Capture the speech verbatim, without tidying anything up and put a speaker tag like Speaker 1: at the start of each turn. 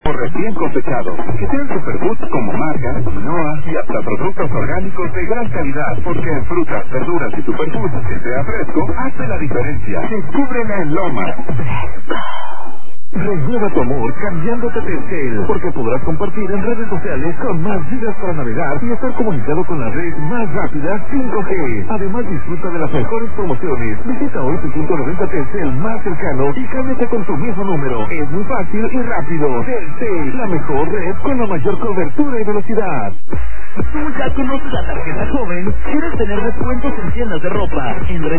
Speaker 1: o recién cosechados. Que sean Superfoods como marca, Noa y hasta productos orgánicos de gran calidad. Porque en frutas, verduras y Superfoods que sea fresco, hace la diferencia. Descúbrela en Loma. Renueva tu amor cambiándote Telcel, porque podrás compartir en redes sociales con más gigas para navegar y estar comunicado con la red más rápida cinco G. Además, disfruta de las mejores promociones. Visita hoy tu punto de venta Telcel más cercano y cámbiate con tu mismo número. Es muy fácil y rápido. Telcel, la mejor red con la mayor cobertura y velocidad.
Speaker 2: ¿Tú ya conoces la tarjeta joven? ¿Quieres tener descuentos en tiendas de ropa? En